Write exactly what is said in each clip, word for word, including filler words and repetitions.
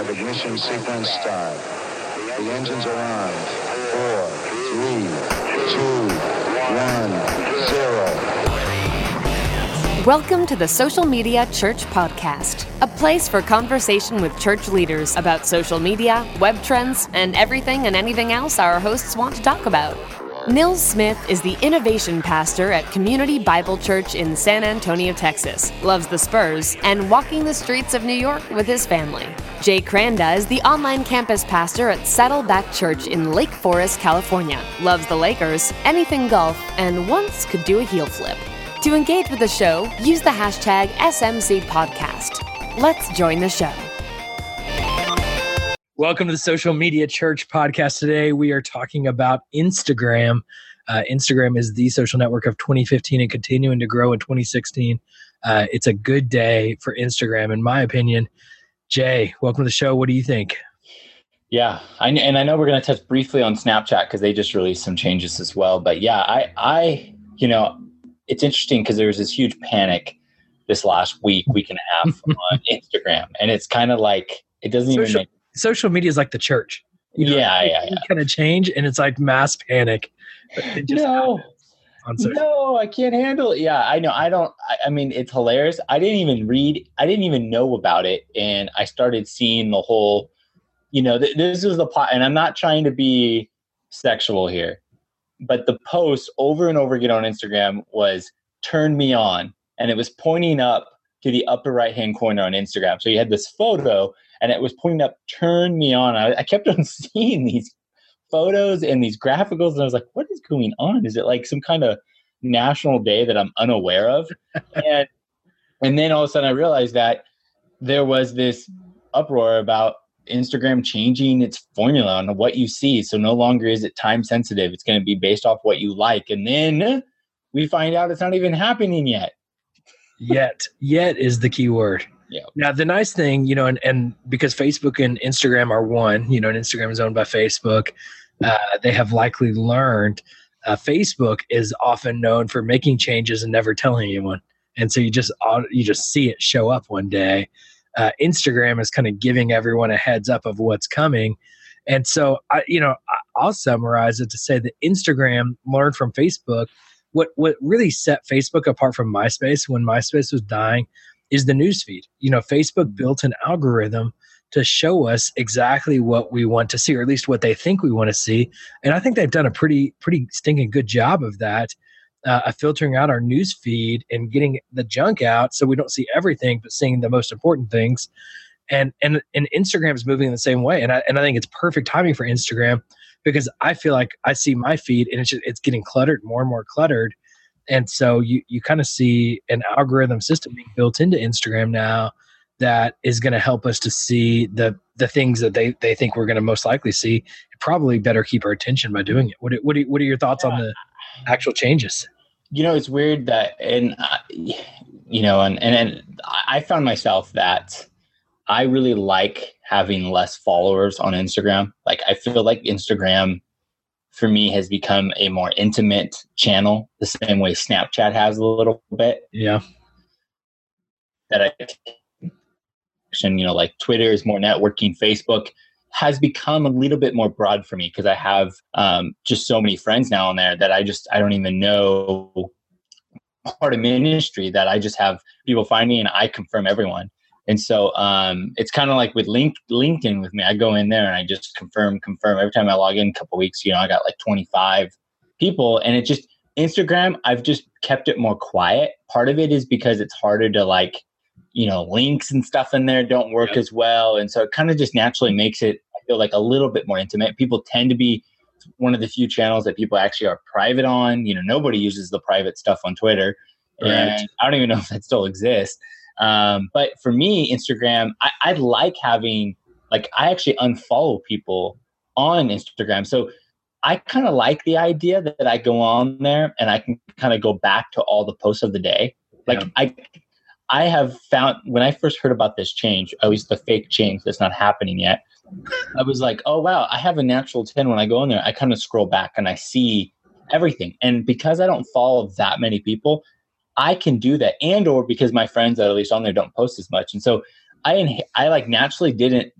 have ignition sequence start. The engines are on. Four, three, two, one, zero. Welcome to the Social Media Church Podcast, a place for conversation with church leaders about social media, web trends, and everything and anything else our hosts want to talk about. Nils Smith is the innovation pastor at Community Bible Church in San Antonio, Texas, loves the Spurs, and walking the streets of New York with his family. Jay Cranda is the online campus pastor at Saddleback Church in Lake Forest, California, loves the Lakers, anything golf, and once could do a heel flip. To engage with the show, use the hashtag S M C Podcast. Let's join the show. Welcome to the Social Media Church Podcast. Today we are talking about Instagram. Uh, Instagram is the social network of twenty fifteen and continuing to grow in twenty sixteen. Uh, it's a good day for Instagram, in my opinion. Jay, welcome to the show. What do you think? Yeah, I, and I know we're going to touch briefly on Snapchat because they just released some changes as well. But yeah, I, I you know, it's interesting because there was this huge panic this last week, week and a half on Instagram. And it's kind of like, it doesn't social, even make social media is like the church. You know, yeah, it, yeah, yeah. kind of change and it's like mass panic. It just no, no, I can't handle it. Yeah, I know. I don't, I, I mean, it's hilarious. I didn't even read, I didn't even know about it. And I started seeing the whole, you know, th- this is the plot. And I'm not trying to be sexual here. But the post over and over again on Instagram was turn me on. And it was pointing up to the upper right-hand corner on Instagram. So you had this photo and it was pointing up, turn me on. I, I kept on seeing these photos and these graphicals. And I was like, what is going on? Is it like some kind of national day that I'm unaware of? and, and then all of a sudden I realized that there was this uproar about Instagram changing its formula on what you see. So no longer is it time sensitive. It's going to be based off what you like. And then we find out it's not even happening yet. Yet. Yet is the key word. Yeah. Now, the nice thing, you know, and, and because Facebook and Instagram are one, you know, and Instagram is owned by Facebook, uh, they have likely learned uh, Facebook is often known for making changes and never telling anyone. And so you just you just see it show up one day. Uh, Instagram is kind of giving everyone a heads up of what's coming. And so, I, you know, I'll summarize it to say that Instagram learned from Facebook. What what really set Facebook apart from MySpace when MySpace was dying is the newsfeed. You know, Facebook built an algorithm to show us exactly what we want to see, or at least what they think we want to see. And I think they've done a pretty pretty stinking good job of that. Uh, of filtering out our news feed and getting the junk out so we don't see everything, but seeing the most important things. And and and Instagram is moving in the same way. And I and I think it's perfect timing for Instagram because I feel like I see my feed and it's just, it's getting cluttered, more and more cluttered. And so you you kind of see an algorithm system being built into Instagram now that is going to help us to see the the things that they, they think we're going to most likely see. Probably better keep our attention by doing it. What what what are your thoughts yeah. on the actual changes? You know, it's weird that, and uh, you know, and, and and I found myself that I really like having less followers on Instagram. Like, I feel like Instagram for me has become a more intimate channel, the same way Snapchat has a little bit. Yeah. That I, and you know, like Twitter is more networking. Facebook has become a little bit more broad for me because I have um, just so many friends now on there that I just, I don't even know part of ministry that I just have people find me and I confirm everyone. And so um, it's kind of like with link, LinkedIn with me. I go in there and I just confirm, confirm. Every time I log in a couple of weeks, you know, I got like twenty-five people. And it just, Instagram, I've just kept it more quiet. Part of it is because it's harder to like, you know, links and stuff in there don't work yep. as well. And so it kind of just naturally makes it, I feel like, a little bit more intimate. People tend to be one of the few channels that people actually are private on. You know, nobody uses the private stuff on Twitter. Right. And I don't even know if that still exists. Um, but for me, Instagram, I, I like having, like, I actually unfollow people on Instagram. So I kind of like the idea that, that I go on there and I can kind of go back to all the posts of the day. Like yeah. I, I have found when I first heard about this change, at least the fake change that's not happening yet, I was like, oh, wow, I have a natural ten when I go in there. I kind of scroll back and I see everything. And because I don't follow that many people, I can do that. And or because my friends that are at least on there don't post as much. And so I, I like naturally didn't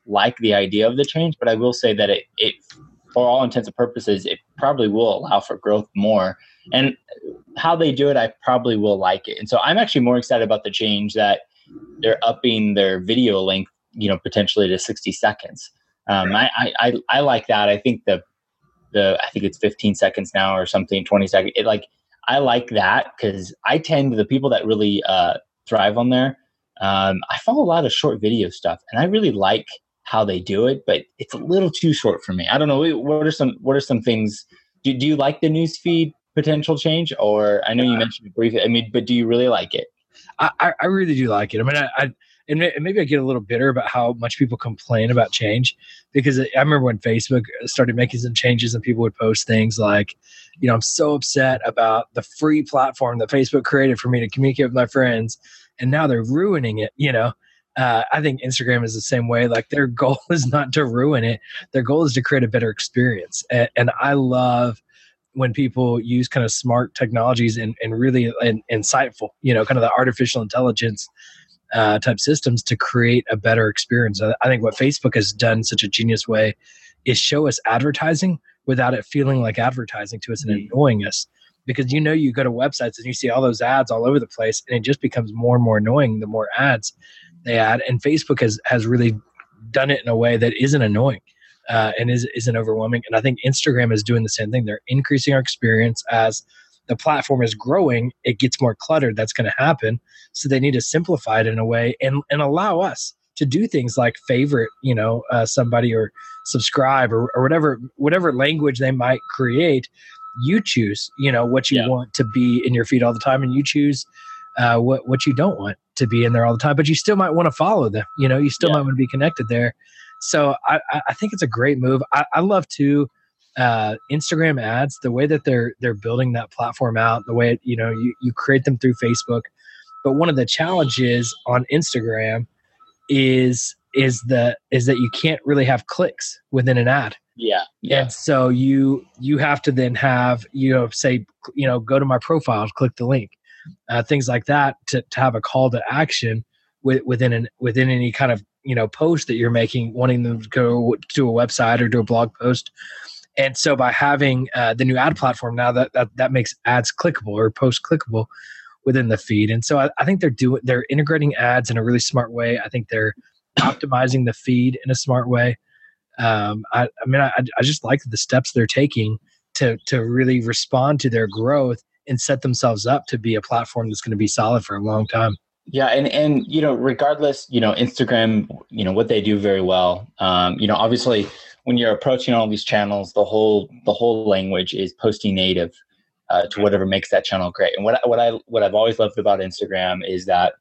like the idea of the change, but I will say that it, it for all intents and purposes, it probably will allow for growth more. And how they do it, I probably will like it. And so I'm actually more excited about the change that they're upping their video length, you know, potentially to sixty seconds. Um, right. I, I, I like that. I think the, the, I think it's fifteen seconds now or something, twenty seconds. It like, I like that because I tend to the people that really uh, thrive on there. Um, I follow a lot of short video stuff and I really like how they do it, but it's a little too short for me. I don't know. What are some, what are some things, do, do you like the newsfeed potential change? Or I know you mentioned it briefly, I mean, but do you really like it? I, I really do like it. I mean, I, I and maybe I get a little bitter about how much people complain about change, because I remember when Facebook started making some changes and people would post things like, you know, I'm so upset about the free platform that Facebook created for me to communicate with my friends, and now they're ruining it. You know, uh, I think Instagram is the same way. Like, their goal is not to ruin it. Their goal is to create a better experience. And, and I love when people use kind of smart technologies and, and really and, insightful, you know, kind of the artificial intelligence uh, type systems to create a better experience. I, I think what Facebook has done in such a genius way is show us advertising without it feeling like advertising to us and mm-hmm. annoying us. Because, you know, you go to websites and you see all those ads all over the place, and it just becomes more and more annoying the more ads they add. And Facebook has, has really done it in a way that isn't annoying. Uh, and is, isn't overwhelming. And I think Instagram is doing the same thing. They're increasing our experience as the platform is growing. It gets more cluttered. That's going to happen. So they need to simplify it in a way and, and allow us to do things like favorite, you know, uh, somebody or subscribe or, or whatever, whatever language they might create. You choose, you know, what you yeah. want to be in your feed all the time, and you choose uh, what, what you don't want to be in there all the time, but you still might want to follow them. You know, you still yeah. might want to be connected there. So I, I think it's a great move. I, I love too uh, Instagram ads, the way that they're they're building that platform out, the way, you know, you, you create them through Facebook. But one of the challenges on Instagram is is the is that you can't really have clicks within an ad. Yeah. Yeah. And so you you have to then have, you know, say, you know, go to my profile, click the link, uh, things like that to, to have a call to action with, within an within any kind of, you know, post that you're making, wanting them to go to a website or do a blog post. And so by having uh, the new ad platform now, that, that that makes ads clickable or post clickable within the feed. And so I, I think they're doing they're integrating ads in a really smart way. I think they're optimizing the feed in a smart way. Um, I, I mean, I, I just like the steps they're taking to to really respond to their growth and set themselves up to be a platform that's going to be solid for a long time. Yeah. And, and, you know, regardless, you know, Instagram, you know, what they do very well, um, you know, obviously when you're approaching all these channels, the whole, the whole language is posting native uh, to whatever makes that channel great. And what, what I, what I've always loved about Instagram is that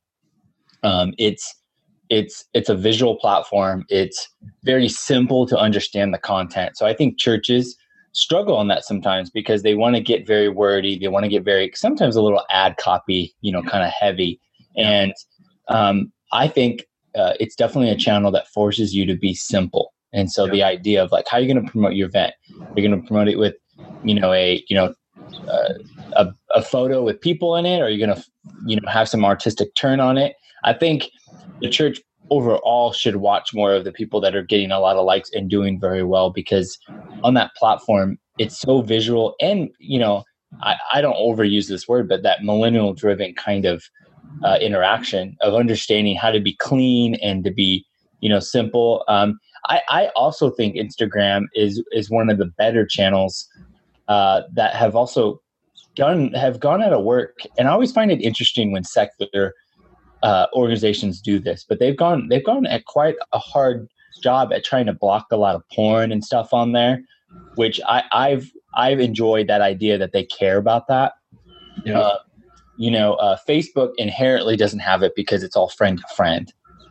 um, it's, it's, it's a visual platform. It's very simple to understand the content. So I think churches struggle on that sometimes because they want to get very wordy. They want to get very, sometimes a little ad copy, you know, kind of heavy. And um, I think uh, it's definitely a channel that forces you to be simple. And so yeah. the idea of like, how are you going to promote your event? You're going to promote it with, you know, a, you know, uh, a, a photo with people in it, or you're going to, you know, have some artistic turn on it. I think the church overall should watch more of the people that are getting a lot of likes and doing very well, because on that platform, it's so visual. And, you know, I, I don't overuse this word, but that millennial driven kind of Uh, interaction of understanding how to be clean and to be, you know, simple. Um, I, I also think Instagram is is one of the better channels uh, that have also done have gone out of work. And I always find it interesting when secular uh, organizations do this, but they've gone they've gone at quite a hard job at trying to block a lot of porn and stuff on there, which I, I've I've enjoyed that idea that they care about that. Yeah. Uh, You know, uh, Facebook inherently doesn't have it because it's all friend to friend.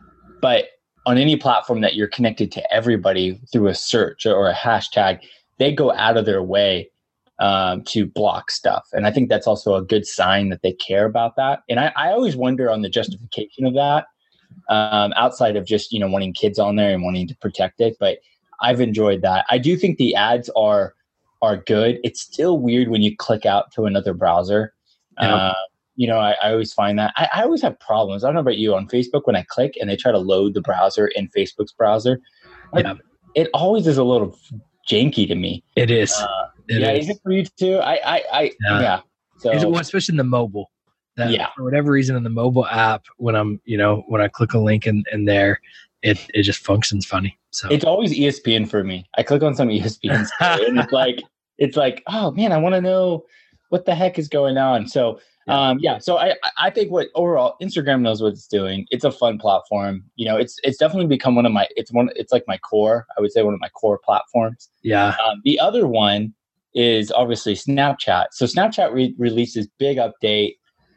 But on any platform that you're connected to everybody through a search or a hashtag, they go out of their way um, to block stuff. And I think that's also a good sign that they care about that. And I, I always wonder on the justification of that, um, outside of just, you know, wanting kids on there and wanting to protect it. But I've enjoyed that. I do think the ads are are good. It's still weird when you click out to another browser. Yeah. Uh, You know, I, I always find that I, I always have problems. I don't know about you on Facebook when I click and they try to load the browser in Facebook's browser. Yeah. It always is a little janky to me. It is. Uh, it yeah, is. is it for you too? I, I, I yeah. yeah. So, It's, well, especially in the mobile. That, yeah. For whatever reason, in the mobile app, when I'm, you know, when I click a link in, in there, it it just functions funny. So it's always E S P N for me. I click on some E S P N story and it's like, it's like, oh man, I want to know what the heck is going on. So, yeah. um, yeah. So I, I think what overall Instagram knows what it's doing. It's a fun platform. You know, it's it's definitely become one of my. It's one. It's like my core. I would say one of my core platforms. Yeah. Um, the other one is obviously Snapchat. So Snapchat re- releases big update,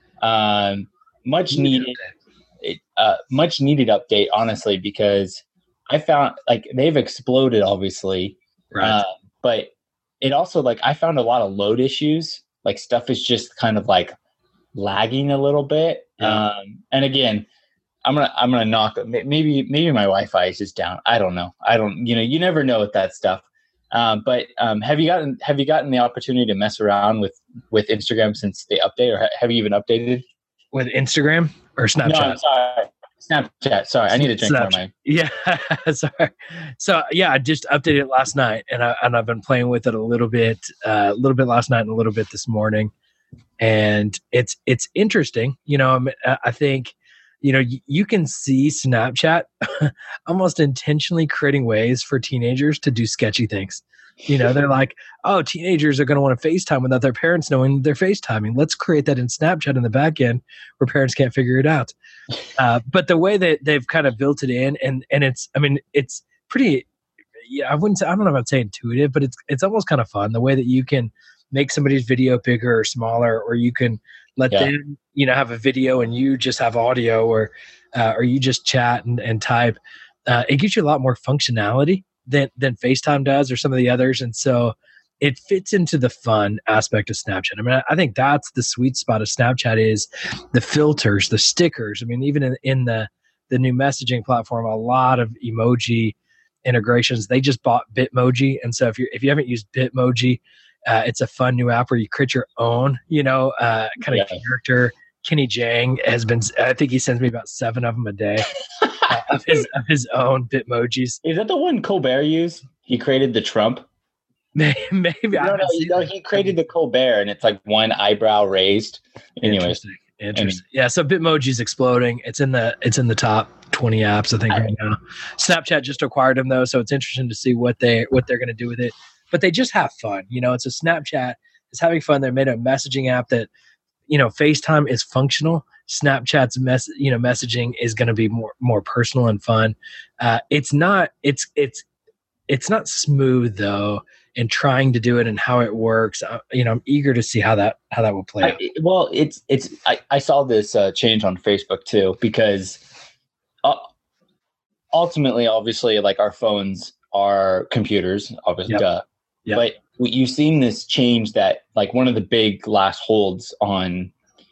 um, much needed, it, uh, much needed update. Honestly, because I found like they've exploded, obviously, right. uh, but it also like I found a lot of load issues. Like stuff is just kind of like lagging a little bit. Yeah. Um, and again, I'm gonna I'm gonna knock. Maybe maybe my Wi-Fi is just down. I don't know. I don't. You know, you never know with that stuff. Um, but um, have you gotten have you gotten the opportunity to mess around with, with Instagram since they update, or ha- have you even updated with Instagram or Snapchat? No, I'm sorry, Snapchat. Sorry, I need to drink Snapchat. more of my. Yeah, sorry. So yeah, I just updated it last night, and I and I've been playing with it a little bit, uh, a little bit last night and a little bit this morning, and it's it's interesting. You know, I'm, I think. You know, you, you can see Snapchat almost intentionally creating ways for teenagers to do sketchy things. You know, they're like, oh, teenagers are going to want to FaceTime without their parents knowing they're FaceTiming. Let's create that in Snapchat in the back end where parents can't figure it out. Uh, but the way that they've kind of built it in, and and it's, I mean, it's pretty, yeah, I wouldn't say, I don't know if I'd say intuitive, but it's it's almost kind of fun. The way that you can make somebody's video bigger or smaller, or you can let yeah. them, you know, have a video and you just have audio, or uh, or you just chat and, and type. Uh, it gives you a lot more functionality than than FaceTime does or some of the others, and so it fits into the fun aspect of Snapchat. I mean, I, I think that's the sweet spot of Snapchat is the filters, the stickers. I mean, even in, in the the new messaging platform, a lot of emoji integrations. They just bought Bitmoji, and so if you if you haven't used Bitmoji, Uh, it's a fun new app where you create your own, you know, uh, kind of yeah. character. Kenny Jang has been, I think he sends me about seven of them a day uh, of his of his own Bitmojis. Is that the one Colbert used? He created the Trump? Maybe. maybe no, no, no, he created the Colbert, and it's like one eyebrow raised. Anyways. Interesting. Interesting. Yeah, so Bitmoji's exploding. It's in the it's in the top twenty apps, I think, right now. Snapchat just acquired them, though, so it's interesting to see what they what they're going to do with it. But they just have fun. You know, it's a Snapchat. It's having fun. They made a messaging app that, you know, FaceTime is functional. Snapchat's mess, you know, messaging is going to be more more personal and fun. Uh, it's not. It's it's it's not smooth though. In trying to do it and how it works, uh, you know, I'm eager to see how that how that will play I, out. Well, it's it's. I, I saw this uh, change on Facebook too, because uh, ultimately, obviously, like our phones are computers, obviously. Yep. Duh. Yep. But you've seen this change that, like, one of the big last holds on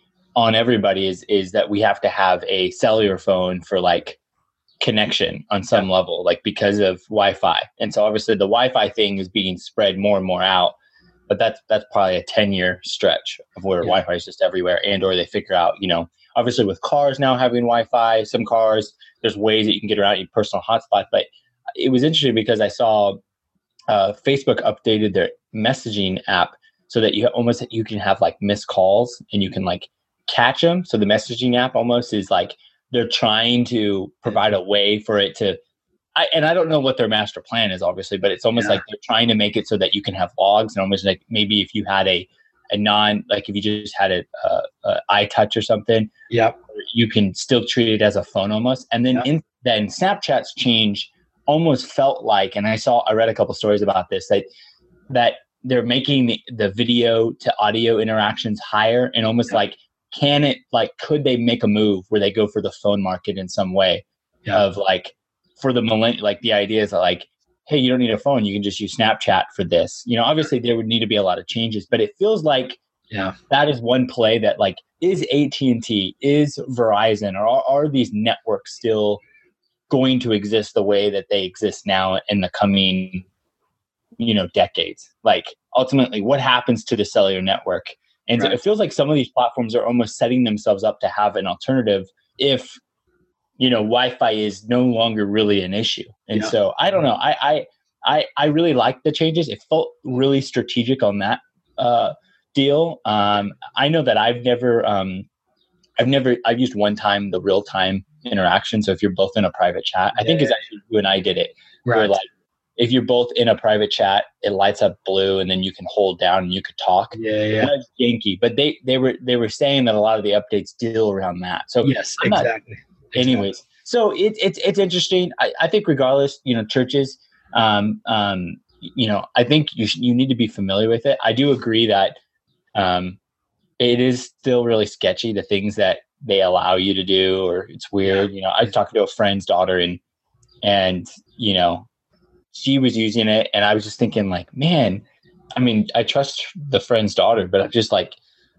on everybody is is that we have to have a cellular phone for like connection on some yep. level, like because of Wi-Fi. And so obviously the Wi-Fi thing is being spread more and more out, but that's that's probably a ten year stretch of where yeah. Wi-Fi is just everywhere, and or they figure out, you know, obviously with cars now having Wi-Fi, some cars there's ways that you can get around your personal hotspot. But it was interesting because I saw Uh, Facebook updated their messaging app so that you almost you can have like missed calls and you can like catch them. So the messaging app almost is like they're trying to provide a way for it to. I, and I don't know what their master plan is, obviously, but it's almost yeah. like they're trying to make it so that you can have logs, and almost like maybe if you had a a non like if you just had a, a, a iTouch or something, yeah, you can still treat it as a phone almost. And then yeah. in, then Snapchat's change. Almost felt like, and I saw, I read a couple stories about this, that that they're making the, the video to audio interactions higher, and almost yeah. like, can it, like, could they make a move where they go for the phone market in some way yeah. of like, for the millennial, like the idea is that like, hey, you don't need a phone, you can just use Snapchat for this. You know, obviously there would need to be a lot of changes, but it feels like yeah, that is one play that like, is A T and T, is Verizon, or are, are these networks still going to exist the way that they exist now in the coming, you know, decades? Like ultimately what happens to the cellular network? And right. so it feels like some of these platforms are almost setting themselves up to have an alternative if, you know, Wi-Fi is no longer really an issue. And Yeah. so I don't know. I, I, I, I really like the changes. It felt really strategic on that uh, deal. Um, I know that I've never, um, I've never, I've used one time the real time interaction. So if you're both in a private chat, I think Yeah. it's actually you and I did it. Right. Where like, if you're both in a private chat, it lights up blue and then you can hold down and you could talk. Yeah, yeah. That's janky, but they, they were, they were saying that a lot of the updates deal around that. So Yes, I'm not- exactly. anyways, exactly. so it, it's, it's interesting. I, I think regardless, you know, churches, um, um, you know, I think you sh- you need to be familiar with it. I do agree that, um, it is still really sketchy, the things that they allow you to do, or it's weird. Yeah. You know, I was talking to a friend's daughter and, and, you know, she was using it and I was just thinking like, man, I mean, I trust the friend's daughter, but I'm just like,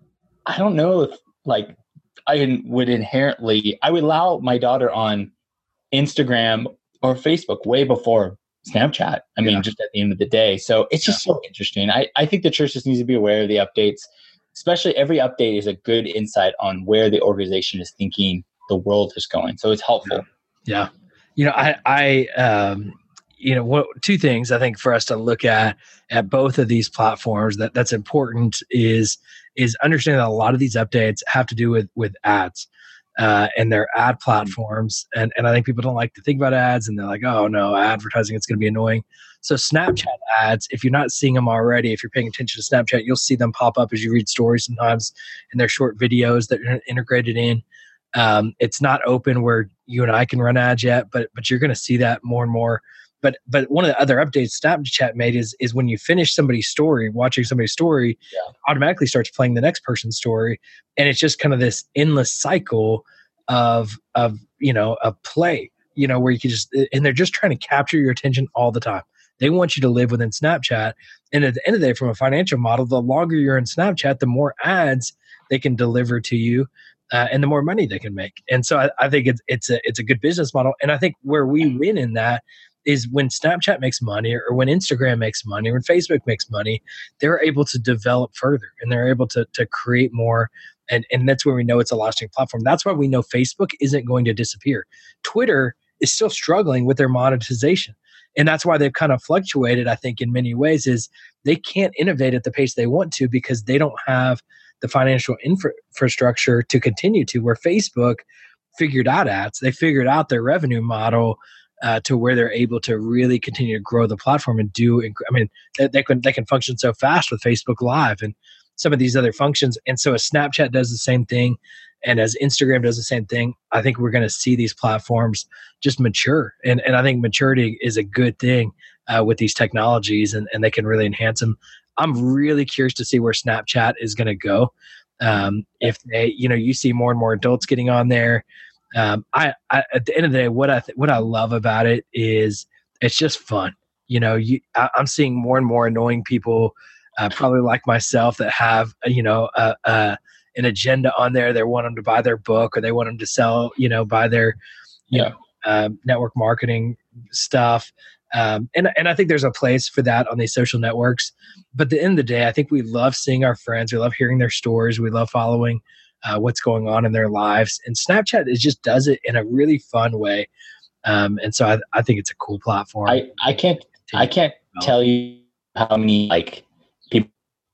I don't know if like I would inherently, I would allow my daughter on Instagram or Facebook way before Snapchat. I mean, Yeah. just at the end of the day. So it's just so interesting. I, I think the church just needs to be aware of the updates, especially every update is a good insight on where the organization is thinking the world is going. So it's helpful. Yeah. You know, I, I, um, you know, what, two things I think for us to look at, at both of these platforms that that's important is, is understanding that a lot of these updates have to do with, with ads, uh, and their ad platforms. And, and I think people don't like to think about ads and they're like, oh no, advertising, it's going to be annoying. So Snapchat ads, if you're not seeing them already, if you're paying attention to Snapchat, you'll see them pop up as you read stories sometimes in their short videos that are integrated in. Um, it's not open where you and I can run ads yet, but, but you're going to see that more and more. But but one of the other updates Snapchat made is is when you finish somebody's story, watching somebody's story, Yeah. automatically starts playing the next person's story, and it's just kind of this endless cycle of of you know a play, you know, where you can just and they're just trying to capture your attention all the time. They want you to live within Snapchat, and at the end of the day, from a financial model, the longer you're in Snapchat, the more ads they can deliver to you. Uh, and the more money they can make, and so I, I think it's it's a it's a good business model, and I think where we win in that is when Snapchat makes money or when Instagram makes money or when Facebook makes money, they're able to develop further and they're able to to create more. And, and that's where we know it's a lasting platform. That's why we know Facebook isn't going to disappear. Twitter is still struggling with their monetization. And that's why they've kind of fluctuated, I think, in many ways, is they can't innovate at the pace they want to because they don't have the financial infra- infrastructure to continue to, where Facebook figured out ads. They figured out their revenue model Uh, to where they're able to really continue to grow the platform and do. Inc- I mean, they, they can they can function so fast with Facebook Live and some of these other functions. And so, as Snapchat does the same thing, and as Instagram does the same thing, I think we're going to see these platforms just mature. And and I think maturity is a good thing uh, with these technologies, and and they can really enhance them. I'm really curious to see where Snapchat is going to go. Um, if they, you know, you see more and more adults getting on there. Um, I, I, at the end of the day, what I, th- what I love about it is it's just fun. You know, you, I, I'm seeing more and more annoying people, uh, probably like myself, that have, uh, you know, uh, uh, an agenda on there. They want them to buy their book, or they want them to sell, you know, buy their, you Yeah. know, uh, network marketing stuff. Um, and, and I think there's a place for that on these social networks. But at the end of the day, I think we love seeing our friends. We love hearing their stories. We love following Uh, what's going on in their lives. And Snapchat is just does it in a really fun way. Um, and so I, I think it's a cool platform. I, I can't, I can't tell you how many like people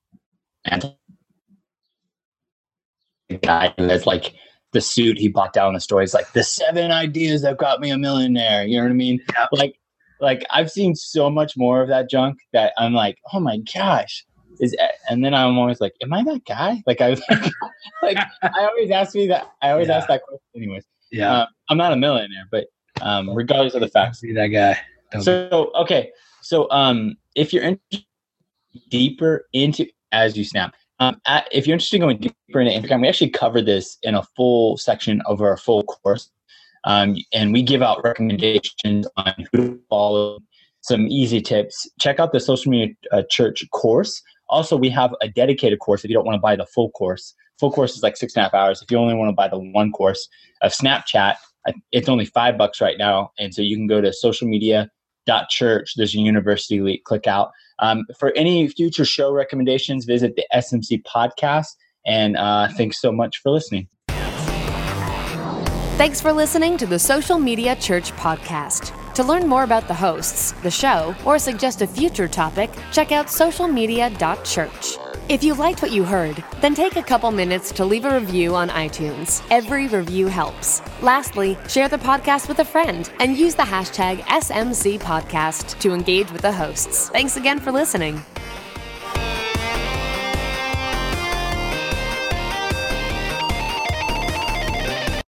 and the guy who has like the suit he bought down the story. It's like the seven ideas that got me a millionaire. You know what I mean? Yeah. Like, like I've seen so much more of that junk that I'm like, oh my gosh. Is, and then I'm always like, am I that guy? Like I was like, like I always ask me that. I always Yeah. ask that question anyways. Yeah. Uh, I'm not a millionaire, but um, regardless of the facts. Be that guy. Don't So, okay. So um, if you're interested deeper into, as you snap, um, at, if you're interested in going deeper into Instagram, we actually covered this in a full section of our full course. Um, and we give out recommendations on who to follow, some easy tips. Check out the Social Media uh, Church course. Also, we have a dedicated course if you don't want to buy the full course. Full course is like six and a half hours. If you only want to buy the one course of Snapchat, it's only five bucks right now. And so you can go to social media dot church. There's a university link. Click out. Um, for any future show recommendations, visit the S M C podcast. And uh, thanks so much for listening. Thanks for listening to the Social Media Church podcast. To learn more about the hosts, the show, or suggest a future topic, check out social media dot church. If you liked what you heard, then take a couple minutes to leave a review on iTunes. Every review helps. Lastly, share the podcast with a friend and use the hashtag S M C Podcast to engage with the hosts. Thanks again for listening.